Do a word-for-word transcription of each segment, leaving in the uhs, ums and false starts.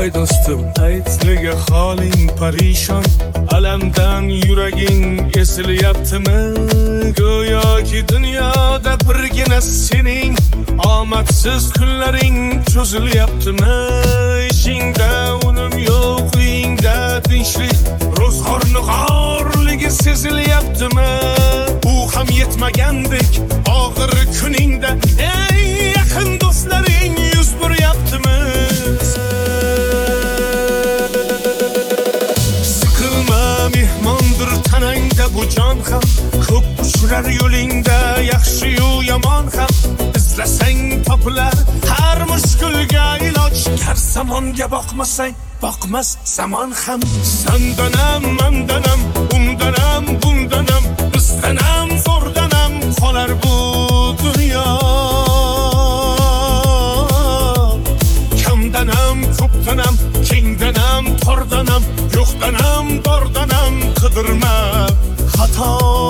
voy do'stim, ayt nega holing parishon, alamdan yuraging esilyaptimi? Go'yoki dunyoda birgina sening omadsiz kunlaring cho'zilyaptimi? Ishingda unum yo'q, uyingda tinchlik, ro'zg'orni g'orligi sezilyaptimi? U ham yetmagandek og'ir kuningda eng yaqin do'stlaring yuz buryaptimi? Siqilma, mehmondir tanangda bu jon ham, ko'p uchrar yo'lingda yaxshi-yu yomon ham. Izlasang topilar har mushkulga iloj, har zamonga boqmasang boqmas zamon ham. Sandanam, mandanam, undanam, bundanam, bizdanam, zo'rdanam qolar bu dunyo. Kamdanam, ko'pdanam, kengdanam, tordanam, yo'qdanam, bordanam, qidirma xato.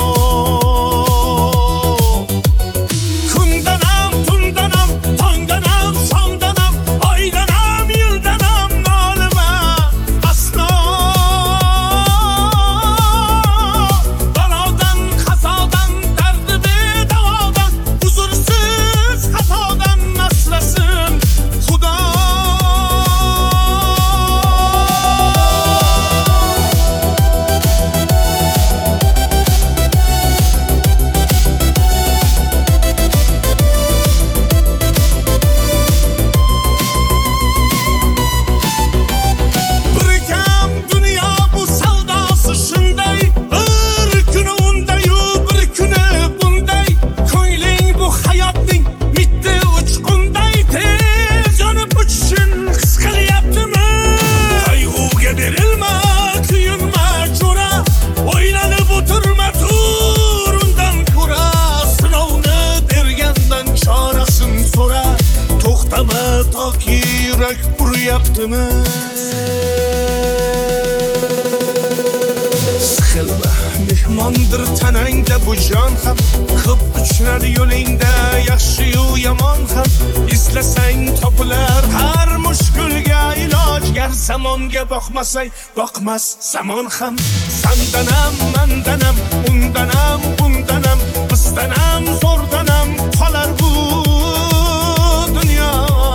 Siqilma, mehmondir tanangda bu jon ham, ko'p uchrar yo'lingda yaxshi-yu yomon ham. Izlasang topilar har mushkulga iloj, gar zamonga boqmasang boqmas zamon ham. Sandanam, mandanam, undanam, bundanam, bizdanam, zo'rdanam qolar bu dunyo.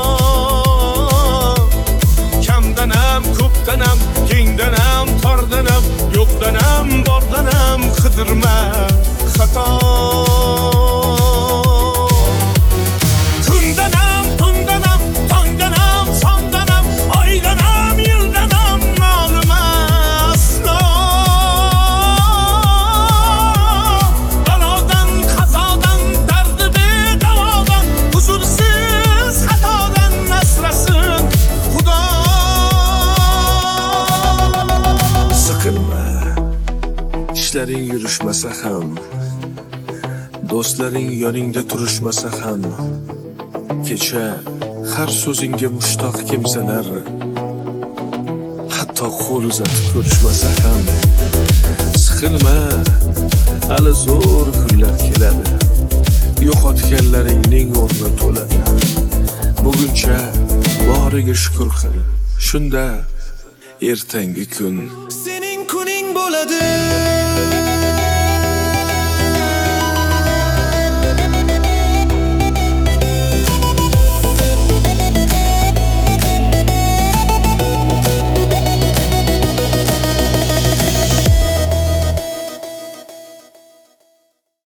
Kamdanam, ko'pdanam, kengdanam, tordanam, yo'qdanam, bordanam, qidirma xato. Kundanam, tundanam, tongdanam, sondanam, oydanam, yildanam, nolima aslo. Balodan, qazodan, dardi bedavodan, huzursiz xatodan asrasin Xudo. Siqilma, ishlaring yurishmasa ham, do'stlaring yoningda turishmasa ham, kecha har so'zingga mushtoq kimsalar hatto qo'l uzatib ko'rishmasa ham. Siqilma, hali zo'r kunlar keladi, yo'qotganlaringning o'rni to'ladi. Buguncha boriga shukr qil, shunda ertangi kun sening kuning bo'ladi.